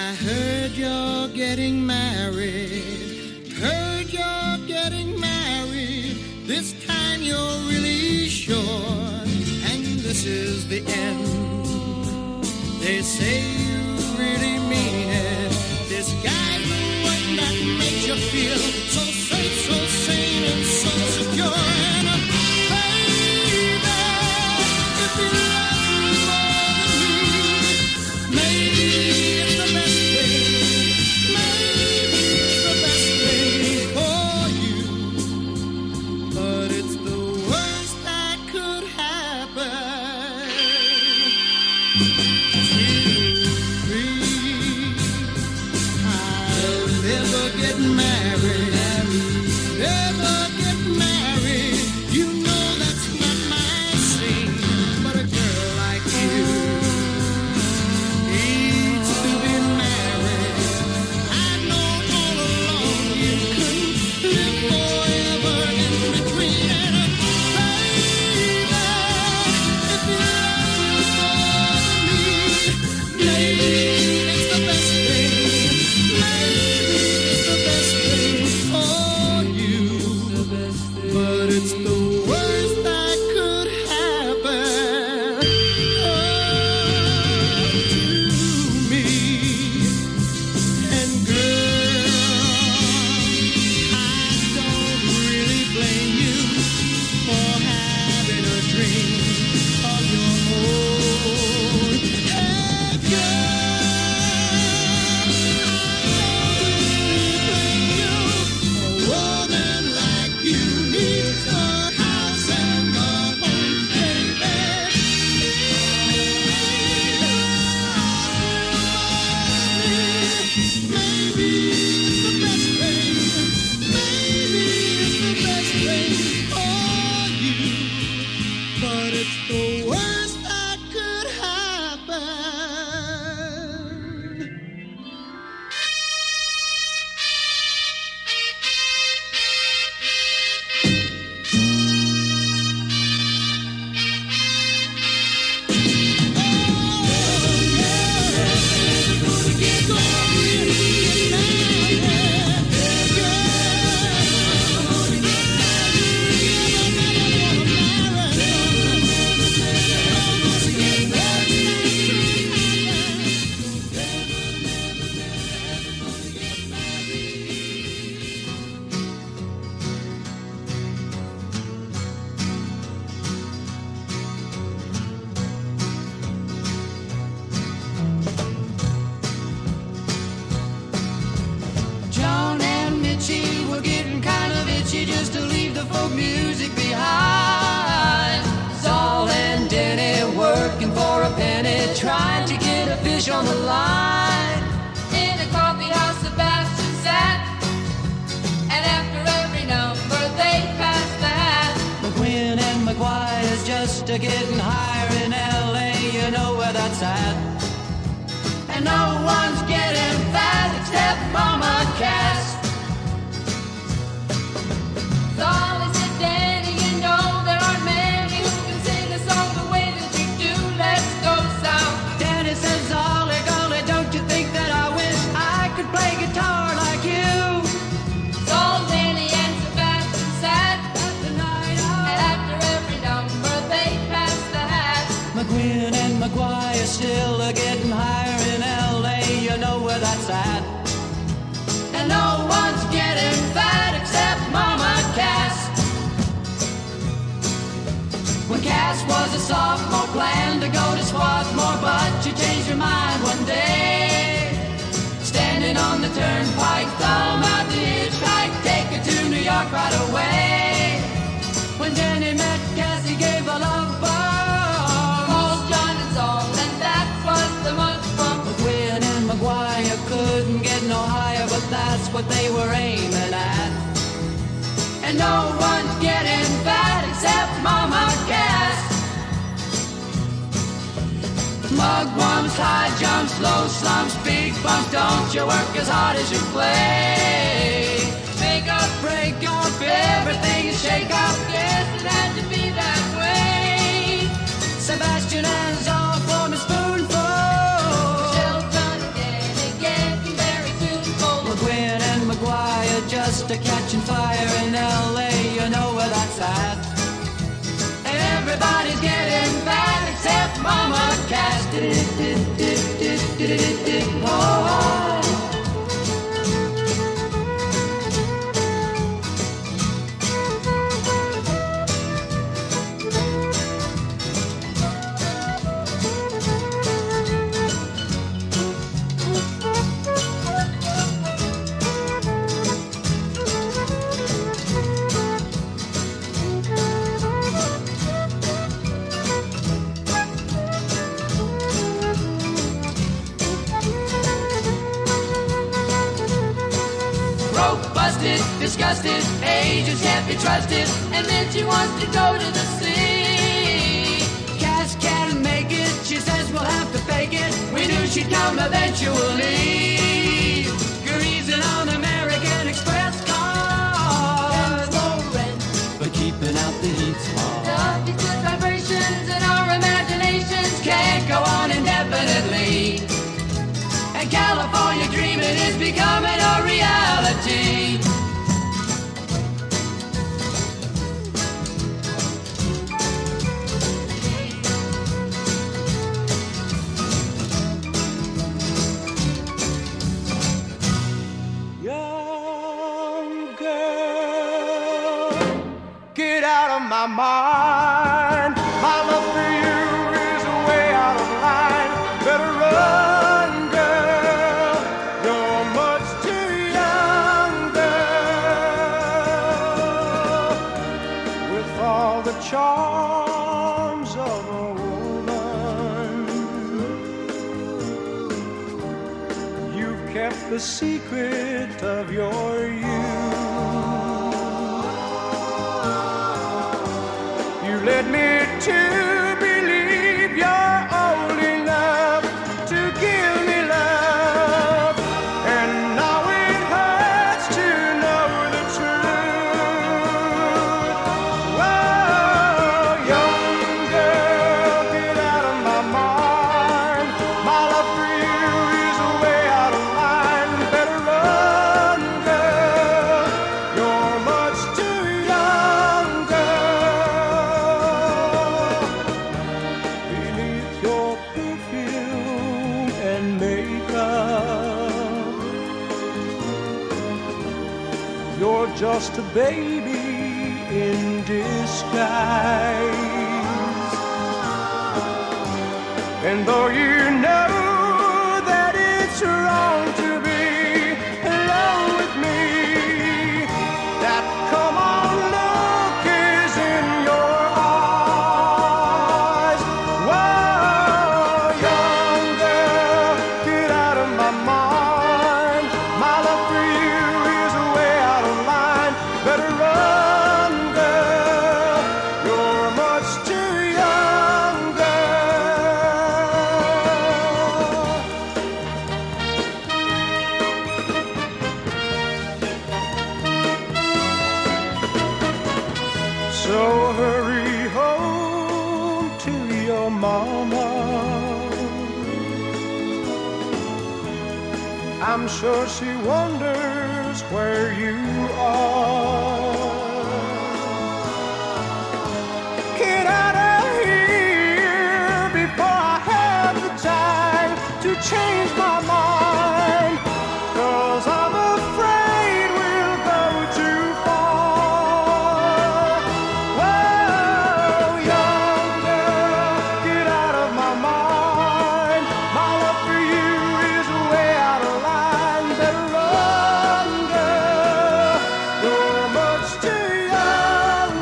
heard you're getting married. Heard you're getting married. This time you're really sure. And this is the end. They say you really mean it. This guy's the one that makes you feel so safe, so sane, and so secure. And baby, if you love me more than me, maybe it's the best thing. Maybe it's the best thing for you. But it's the worst that could happen. Get married, never get married. You know that's not my scene. But a girl like you needs to be married. I know all along you couldn't live forever in between. And baby, if you love me more than me, maybe it's the best thing. But it's the worst that could happen to me. And girl, I don't really blame you for having a dream of your own. Hey girl, I don't really blame you. A woman like you needs a house and a home, baby. Maybe it's the best thing. Maybe it's the best thing for you. But it's the worst that could happen. John and Mitchie were getting kind of itchy just to leave the folk music behind. Saul and Denny working for a penny, trying to get a fish on the line. In a coffee house, Sebastian sat, and after every number they passed the hat. McQueen and McGuire's just a getting higher in L.A., you know where that's at. And no one's getting fat except Mama Cass. Solly said, Danny, you know there aren't many who can sing a song the way that you do. Let's go south. Danny says, Ollie, golly, don't you think that I wish I could play guitar like you? So Danny and Sebastian sat the night out, and after every number they passed the hat. McQueen and McGuire still are getting higher in L.A., you know where that's at. And no one's getting fat except Mama Cass. When Cass was a sophomore, planned to go to Swarthmore, but she changed her mind one day. Standing on the turnpike, thumb out the hitchhike, take her to New York right away. When Jenny met Cass, he gave a love bomb, called John and Saul, and that was the month from. McQueen and McGuire couldn't get no higher, but that's what they were aiming at. And no one's getting fat except Mama Cass. Mugwumps, high jumps, low slumps, big bumps, don't you work as hard as you play. Make up, break up, everything is shake up, yes, it had to be that way. Sebastian and Saul form a spoonful, Shelton again, are catching fire in LA, you know where that's at. Everybody's getting fat except Mama Cass. Oh. Disgusted, agents can't be trusted, and then she wants to go to the sea. Cass can't make it, she says we'll have to fake it. We knew she'd come eventually. Greasing on American Express cars, but keeping out the heat's hard. The good vibrations in our imaginations can't go on indefinitely. And California dreaming is becoming a reality. My mind, my love for you is way out of line. Better run, girl, you're much too young, girl. With all the charms of a woman, you've kept the secret of your youth. Led me to believe you're old enough to give me love, and now it hurts to know the truth. Whoa, young girl, get out of my mind. My love for you is way out of line. Better run, girl, you're much too young, girl. You're just a baby in disguise. And though you know that it's wrong to be alone with me, that come on look is in your eyes. Whoa, young girl, get out of my mind. My love for you is way out of line. Better run, girl, you're much too young, girl. So hurry home to your mama. I'm sure she wonders where you are. Get out of here before I have the time to change my mind, 'cause I'm afraid we'll go too far. Whoa, young girl, get out of my mind. My love for you is way out of line. Better run, girl, you're much too young,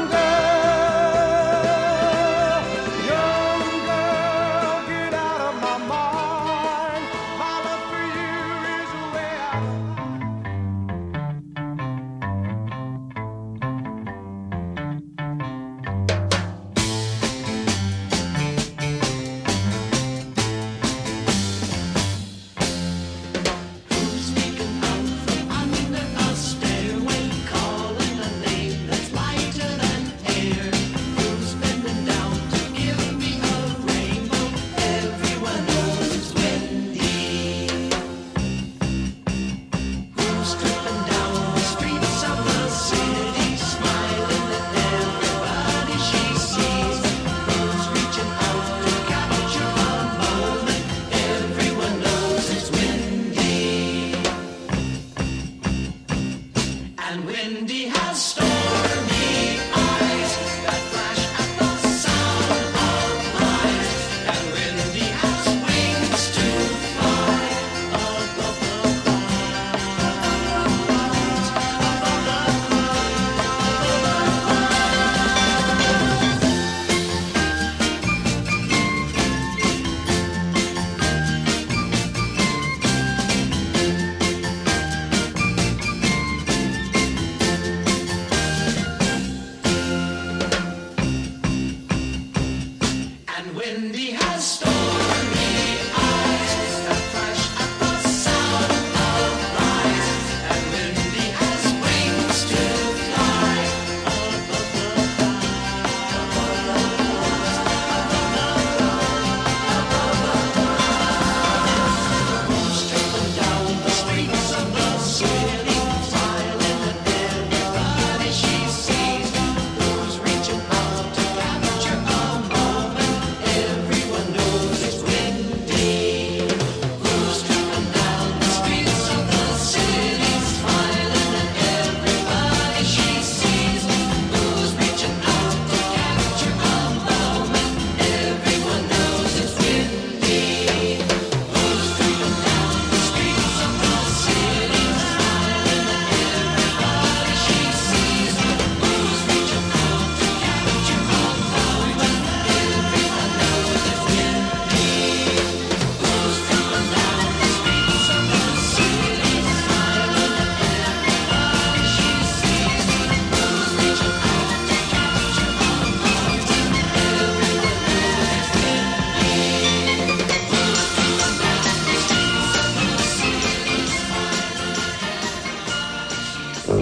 girl. Young girl, get out of my mind.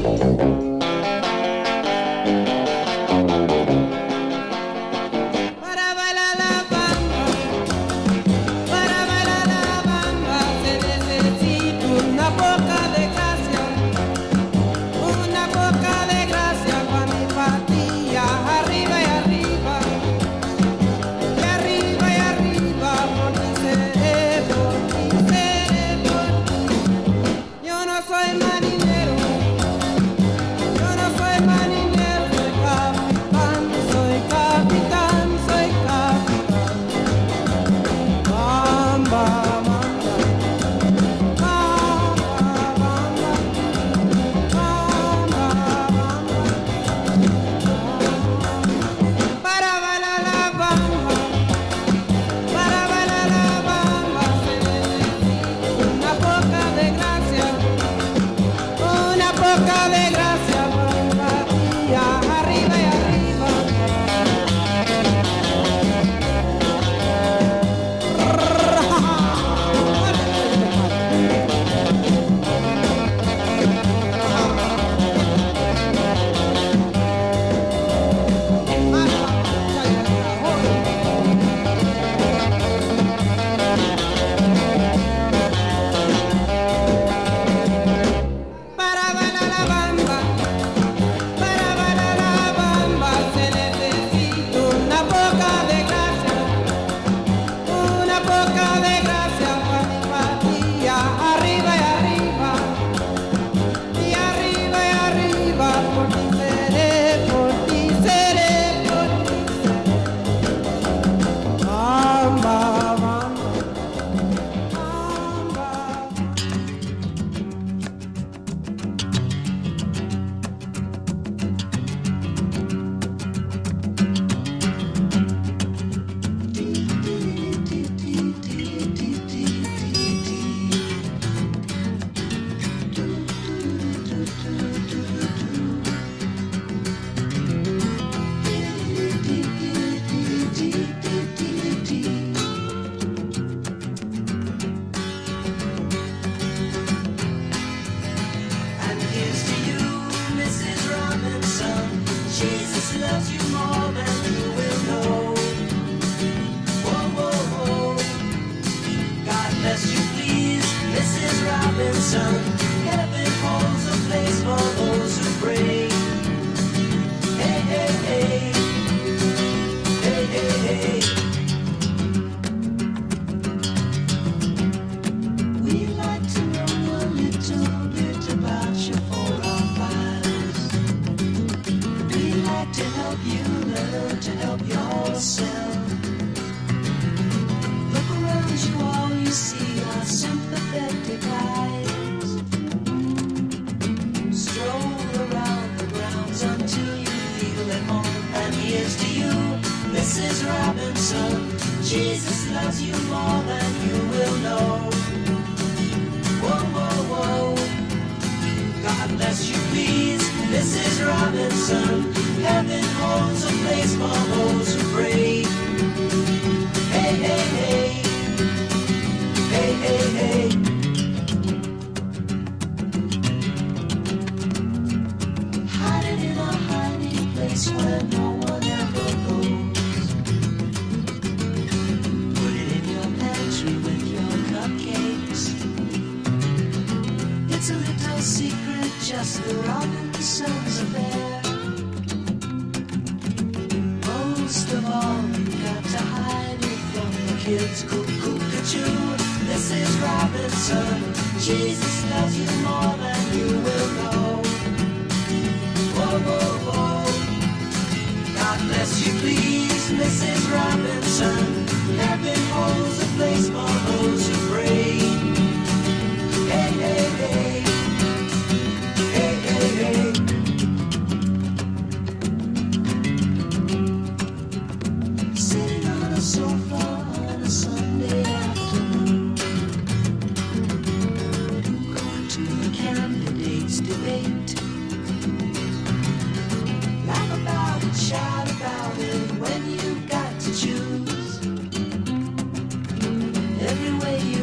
Every way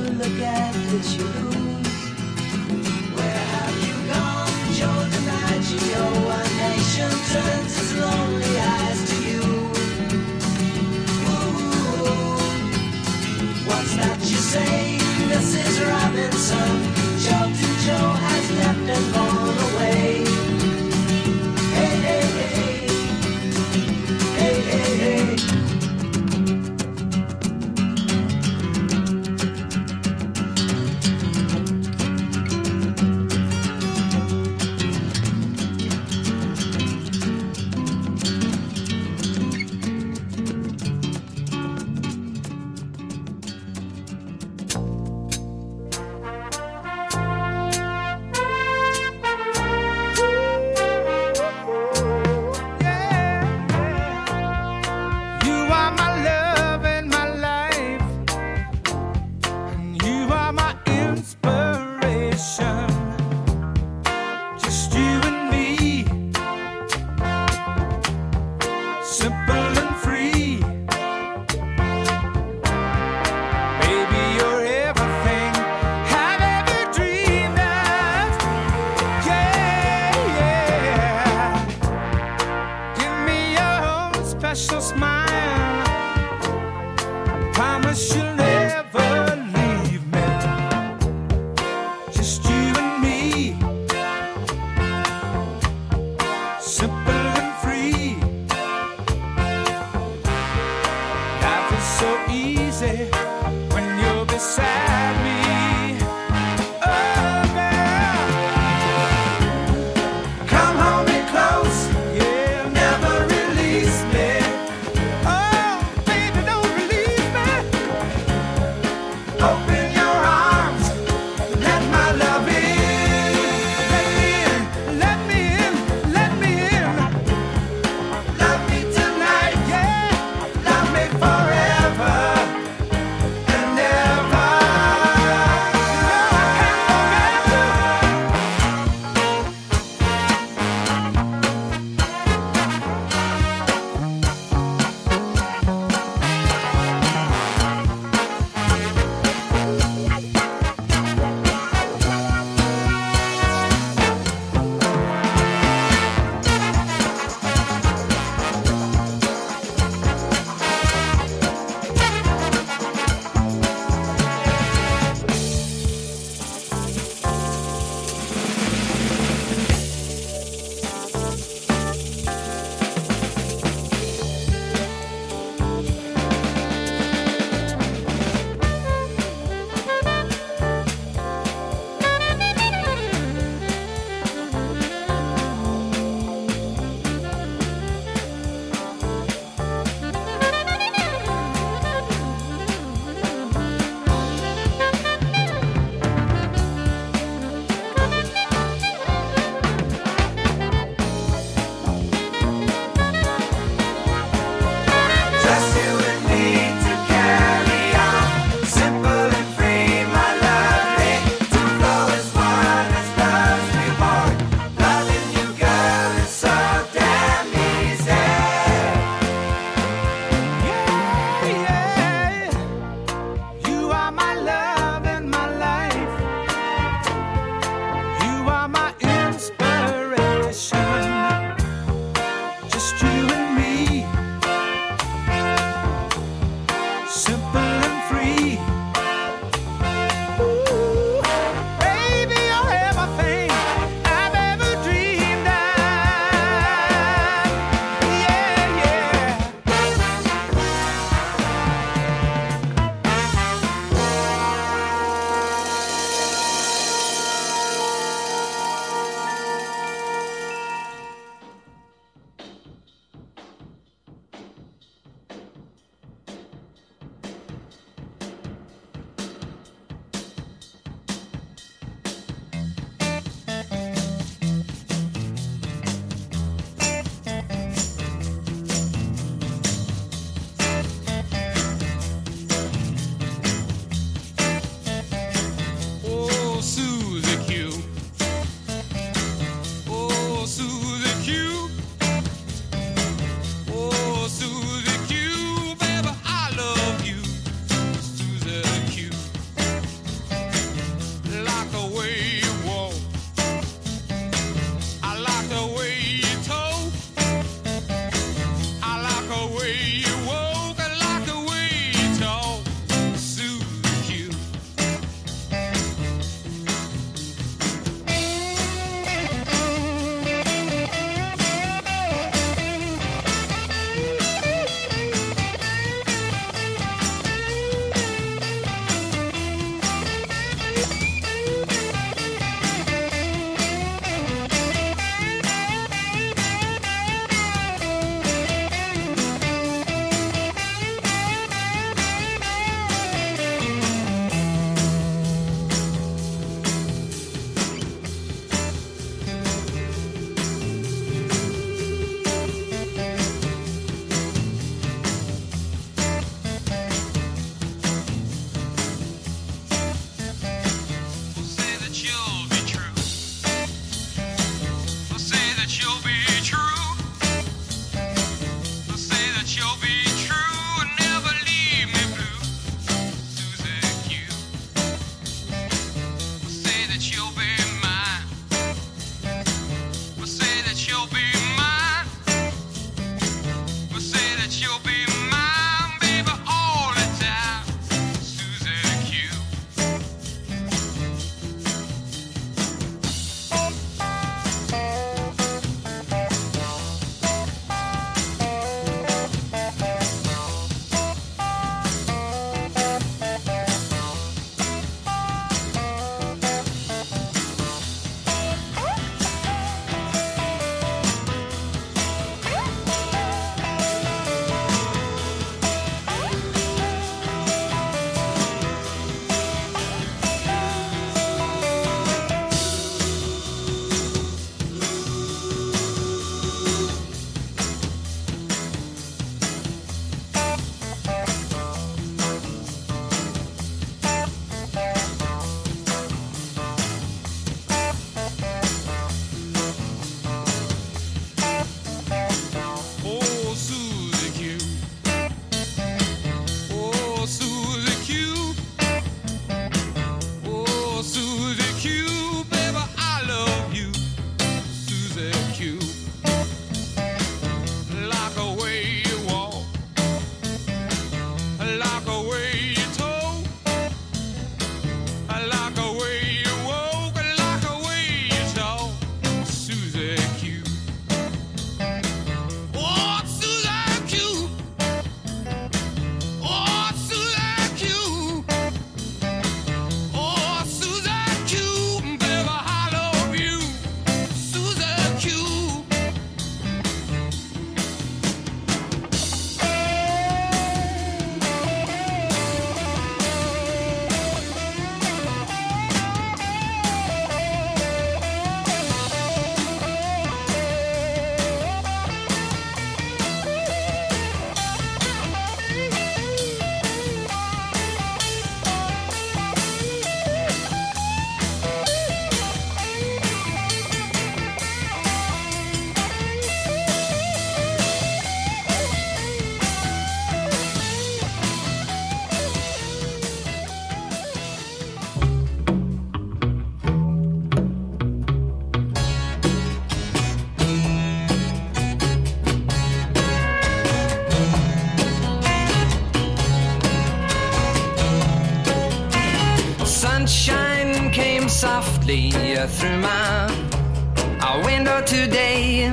slowly through my window today.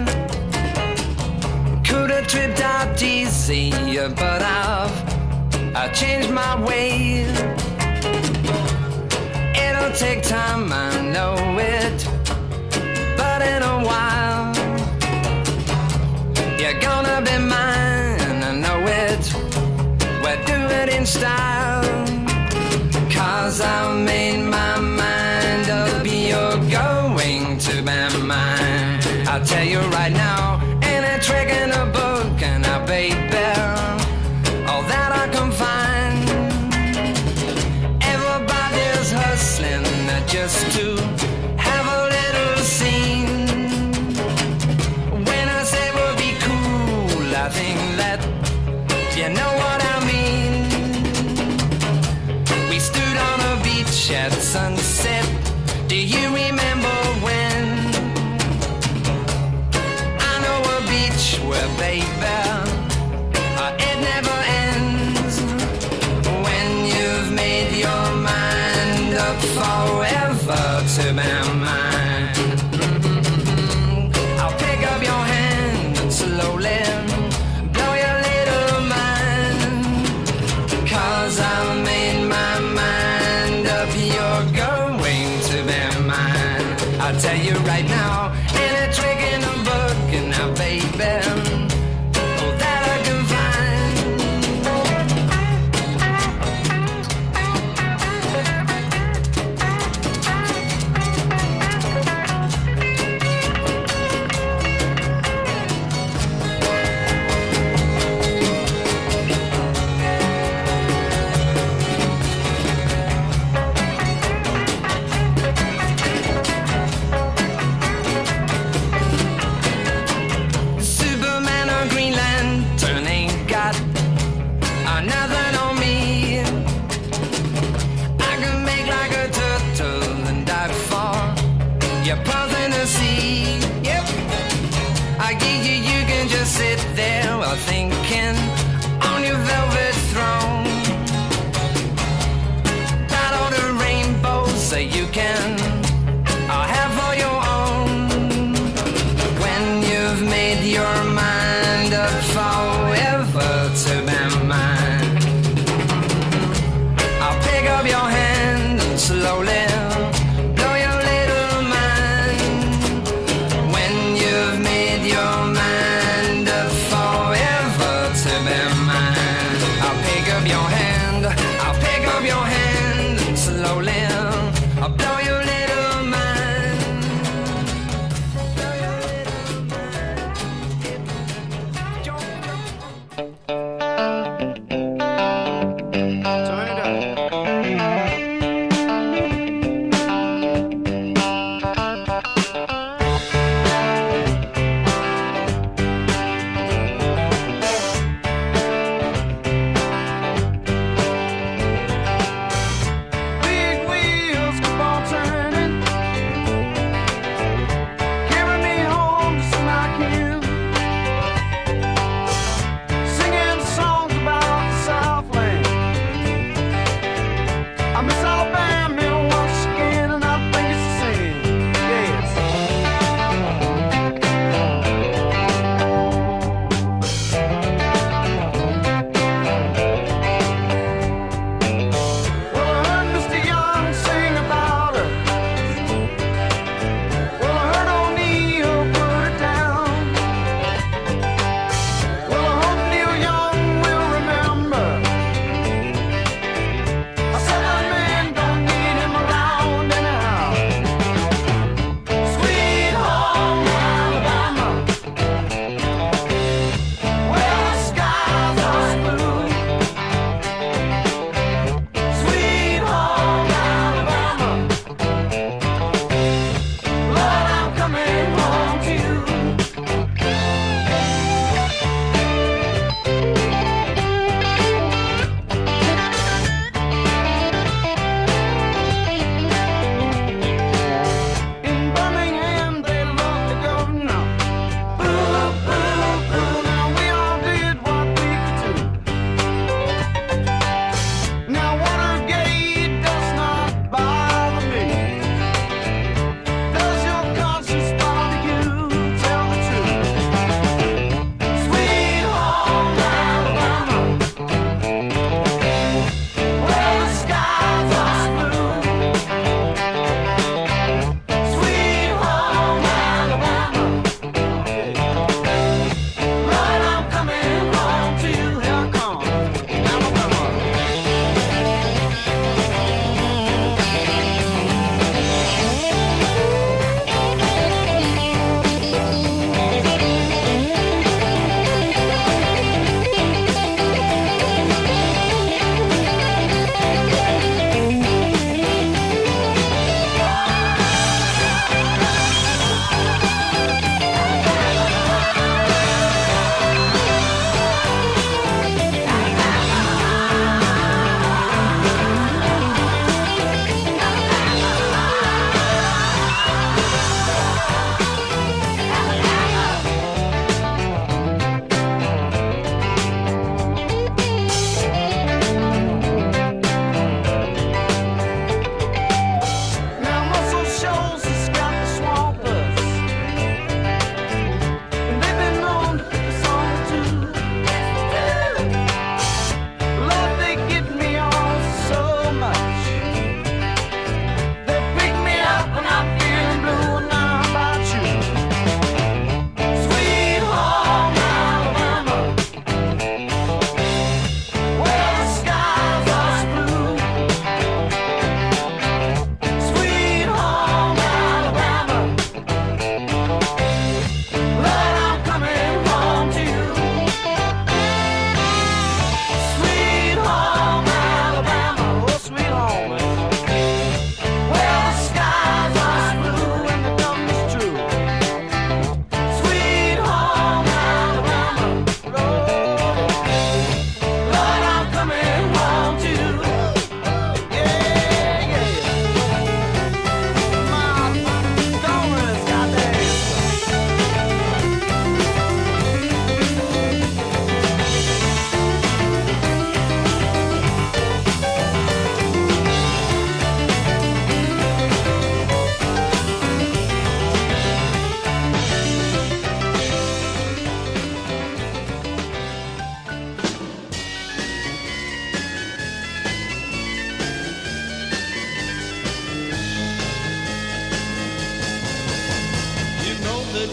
Could have tripped out easy, but I've changed my way. It'll take time, I know it, but in a while you're gonna be mine, I know it. We'll do it in style, 'cause I've made my mind up, you're going to be mine. I'll tell you right now, ain't a trick in a book, and I baby, all that I can find. Everybody's hustling just to have a little scene. When I say we'll be cool, I think that you know what I mean. We stood on a beach at sunset. Do you remember when? I know a beach where, baby, it never ends. When you've made your mind up forever to be mine. I'll pick up your hand and slowly blow your little mind, 'cause I've made my mind up, you're going to be mine. I'll tell you right now, ain't a trick in a book, and now baby, all that I can find. Superman or Green Lantern ain't got nothing on me. I can make like a turtle and dive for your pearls in the sea. Yep, I give you, you can just sit there while thinking on your velvet throne. Got all the rainbows that you can have for your own. When you've made your mind up forever to be mine, I'll pick up your hand and slowly blow your little mind,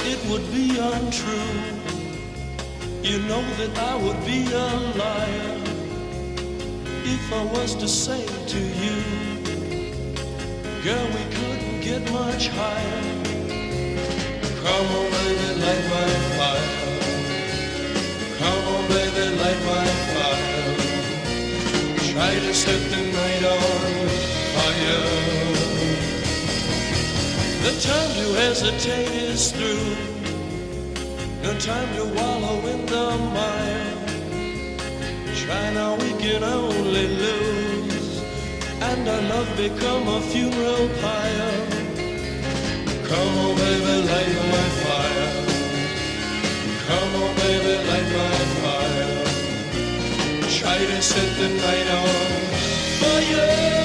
it would be untrue. You know that I would be a liar if I was to say to you, girl, we couldn't get much higher. Come on, baby, light my fire. Come on, baby, light my fire. Try to set the night on fire. The time to hesitate is through. No time to wallow in the mire. Try now, we can only lose, and our love become a funeral pyre. Come on, baby, light my fire. Come on, baby, light my fire. Try to set the night on fire.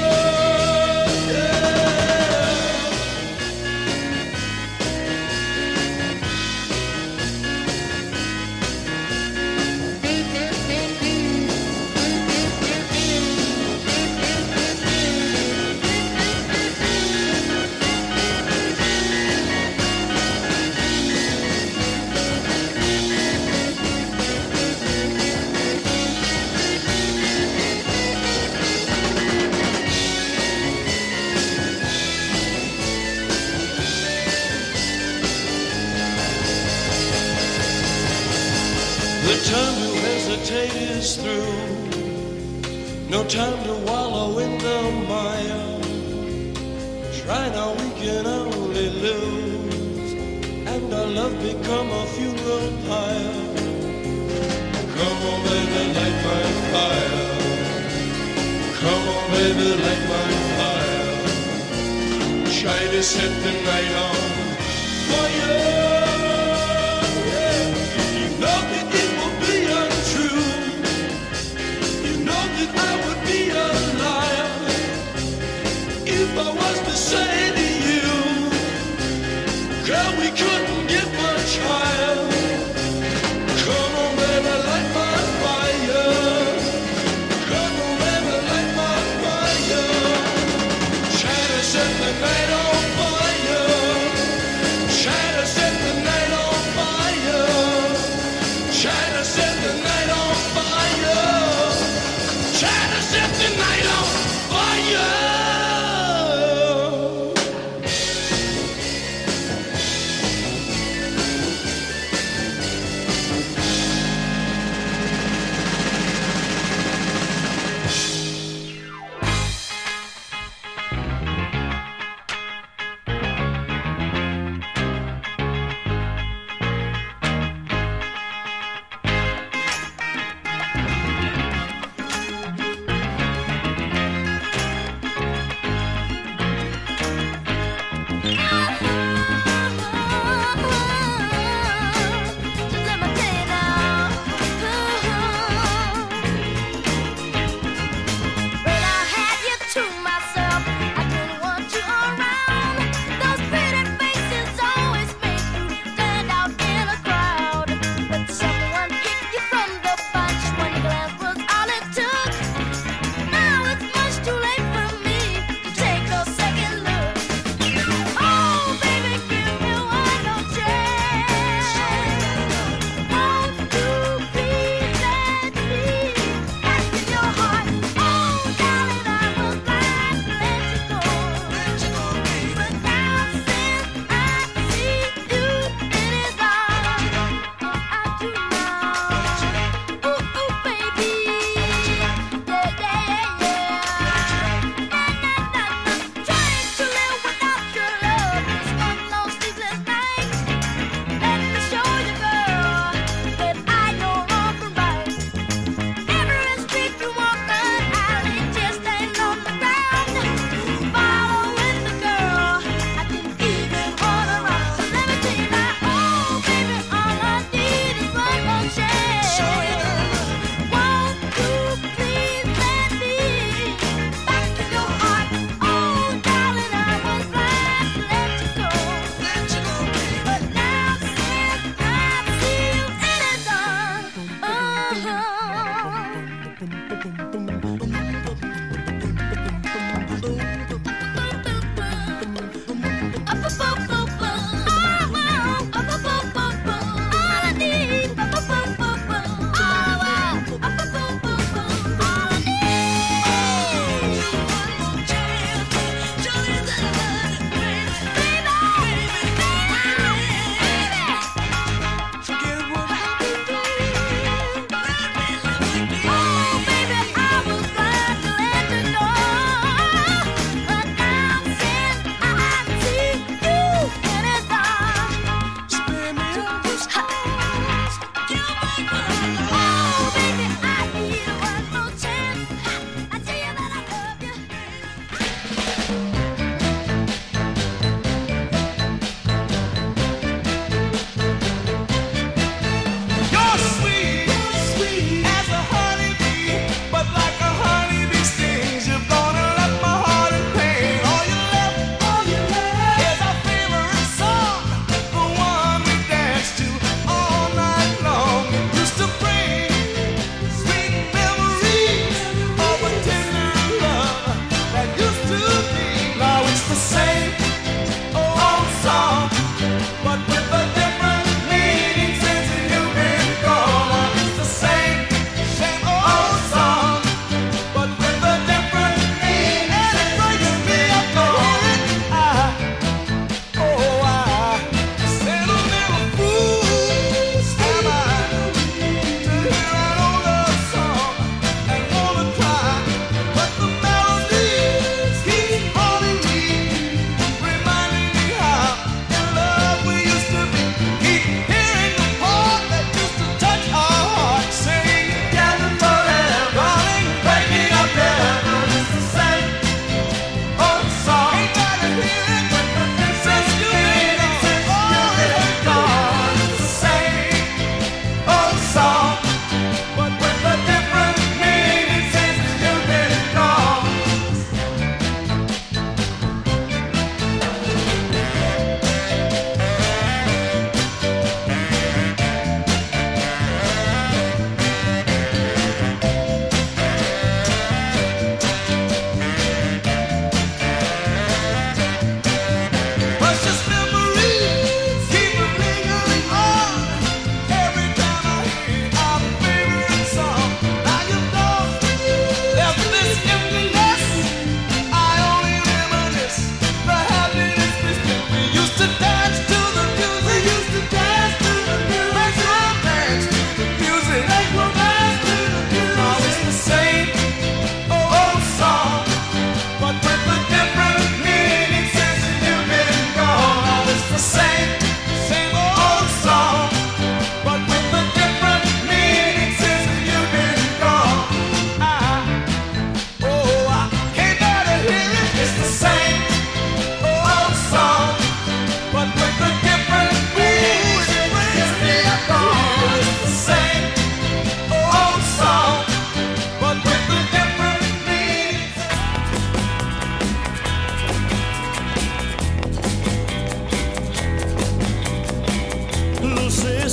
The time to hesitate is through. No time to wallow in the mire. Try now, we can only lose, and our love become a funeral pyre. Come on, baby, light my fire. Come on, baby, light my fire. Try to set the night on fire. If I was to say to you, girl, we couldn't get much higher. Come on, baby, light my fire. Come on, baby, light my fire. Try to set the night on fire. Try to set the night on fire. Try to set the night on fire. Try to set the night on fire.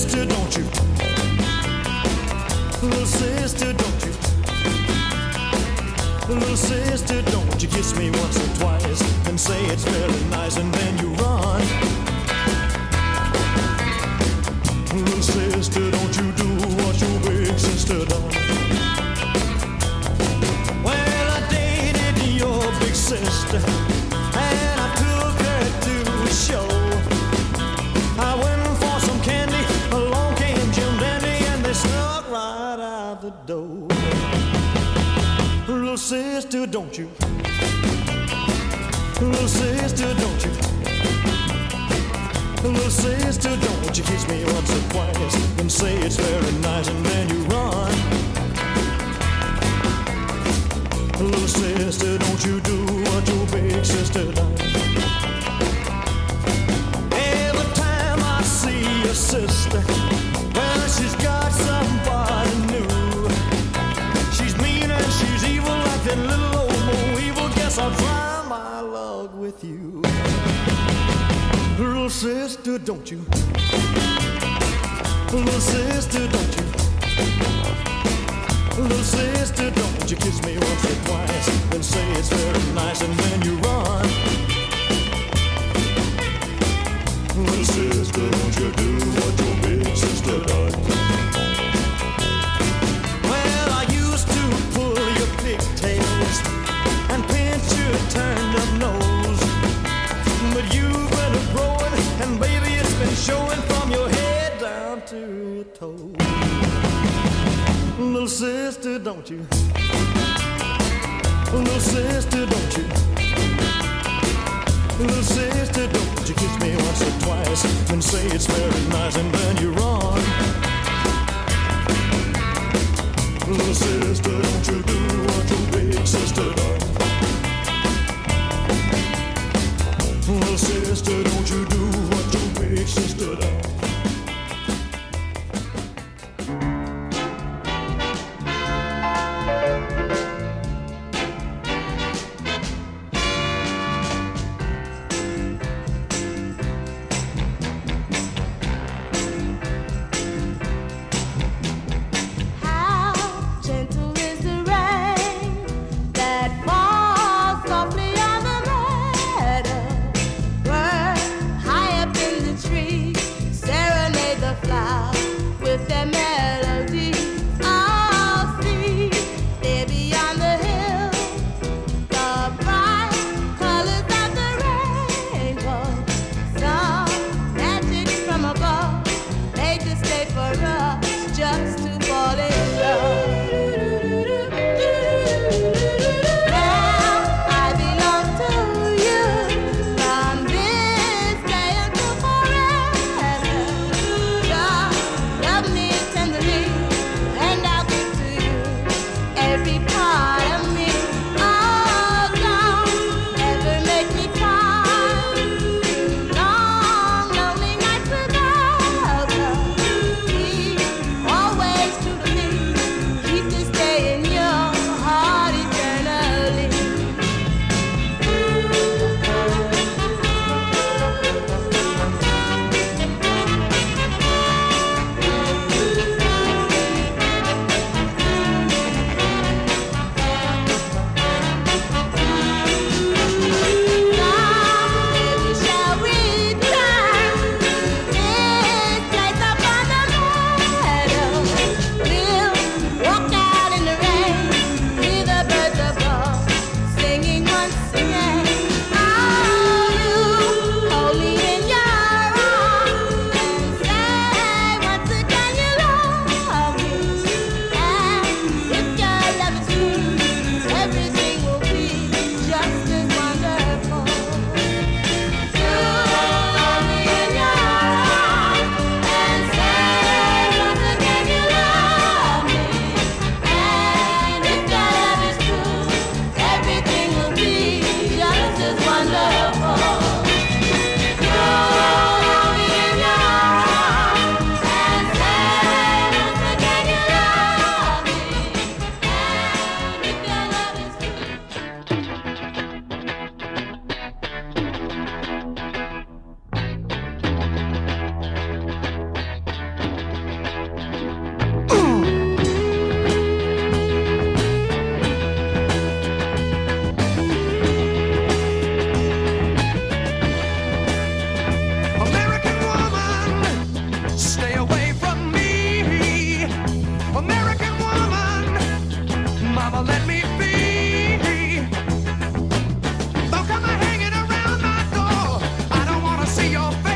sister, don't you? Little sister, don't you? Little sister, don't you kiss me once or twice and say it's very nice and then you run. Little sister, don't you do what your big sister done. Well, I dated your big sister and I took her to a show. I went for some candy, along came Jim Dandy and they snuck right out the door. Little sister, don't you? Little sister, don't you? Little sister, don't you kiss me once or twice and say it's very nice and then you run. Little sister, don't you do what your big sister done. Every time I see your sister, well, she's got somebody new. She's mean and she's evil like that little old Mo Evil. Guess I'll try my luck with you. Little sister, don't you? Little sister, don't you? Little sister, don't you kiss me once or twice and say it's very nice and then you run. Little sister, don't you do what your big sister done. Well, I used to pull your pigtails and pinch your turned up nose, but you've been growing and baby it's been showing from your head down to your toes. Little sister, don't you? Little sister, don't you? Little sister, don't you kiss me once or twice and say it's very nice and then you run. Little sister, don't you do what your big sister done. Little sister, don't you do what your big sister done. High up in the tree, your face.